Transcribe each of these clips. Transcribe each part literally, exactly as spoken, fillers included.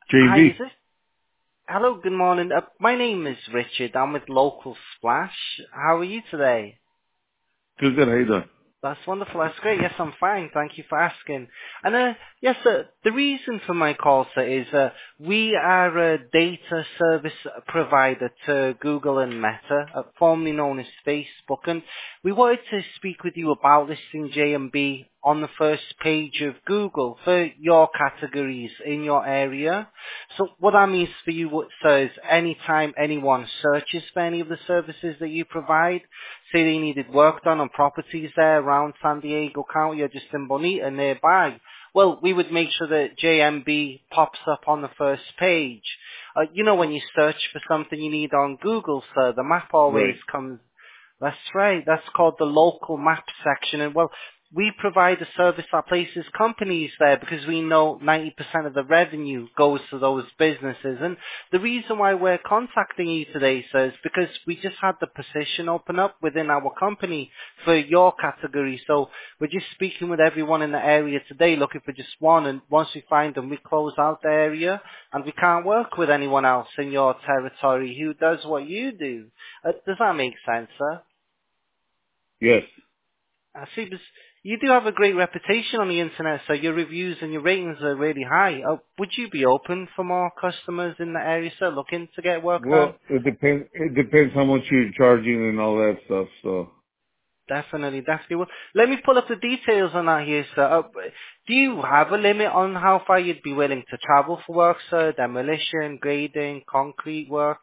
Hi, J V. is this? Hello, good morning. Uh, my name is Richard. I'm with Local Splash. How are you today? Good, good. How you doing? That's wonderful. That's great. Yes, I'm fine. Thank you for asking. And uh, yes, sir, the reason for my call, sir, is uh, we are a data service provider to Google and Meta, uh, formerly known as Facebook, and we wanted to speak with you about listing J and B on the first page of Google for your categories in your area. So what that means for you, sir, is anytime anyone searches for any of the services that you provide, say they needed work done on properties there around San Diego County or just in Bonita nearby, well, we would make sure that J M B pops up on the first page. Uh, you know, when you search for something you need on Google, sir, the map always Right. comes. That's right. That's called the local map section. And well, we provide a service that places companies there because we know ninety percent of the revenue goes to those businesses. And the reason why we're contacting you today, sir, is because we just had the position open up within our company for your category. So we're just speaking with everyone in the area today looking for just one. And once we find them, we close out the area and we can't work with anyone else in your territory who does what you do. Uh, does that make sense, sir? Yes. I see, but you do have a great reputation on the internet, so your reviews and your ratings are really high. Uh, would you be open for more customers in the area, sir, looking to get work done? Well, it depends. It depends how much you're charging and all that stuff. So, Definitely, definitely. Well, let me pull up the details on that here, sir. Uh, do you have a limit on how far you'd be willing to travel for work, sir? Demolition, grading, concrete work?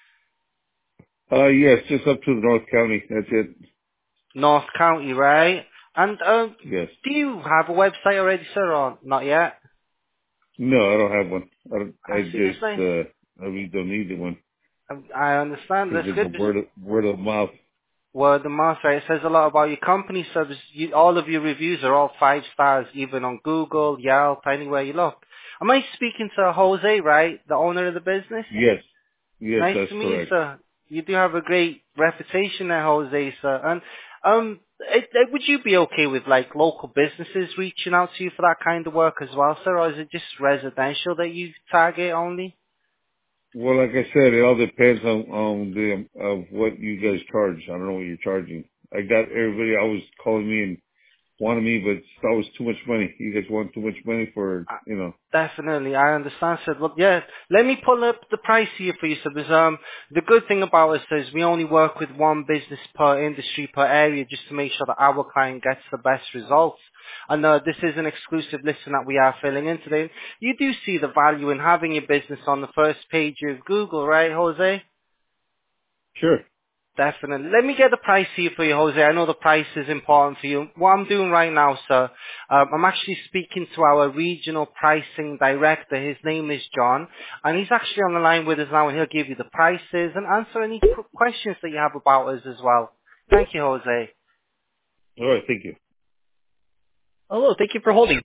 uh, yes, just up to the North County. That's it. North County, right? And uh, Yes. do you have a website already, sir, or not yet? No, I don't have one. I, don't, I I see this just, thing. uh, I really don't need one I I understand. because That's it's a good. word of, word of mouth. Word of mouth, right? It says a lot about your company service. You, all of your reviews are all five stars, even on Google, Yelp, anywhere you look. Am I speaking to Jose, right? The owner of the business? Yes. Yes, Nice that's to meet you, correct. sir. You do have a great reputation there, Jose, sir. And um, it, it, would you be okay with like local businesses reaching out to you for that kind of work as well, sir? Or is it just residential that you target only? Well, like I said, it all depends on, on the, um, of what you guys charge. I don't know what you're charging. I got everybody always calling me and wanted me, but it's always too much money. You guys want too much money for, Uh, you know. Definitely, I understand, sir. Look, yeah, let me pull up the price here for you, sir. Because um, the good thing about us is we only work with one business per industry per area, just to make sure that our client gets the best results. And uh, this is an exclusive listing that we are filling in today. You do see the value in having your business on the first page of Google, right, Jose? Sure. Definitely. Let me get the price here for you, Jose. I know the price is important for you. What I'm doing right now, sir, um, I'm actually speaking to our regional pricing director. His name is John, and he's actually on the line with us now, and he'll give you the prices and answer any qu- questions that you have about us as well. Thank you, Jose. All right. Thank you. Hello, thank you for holding.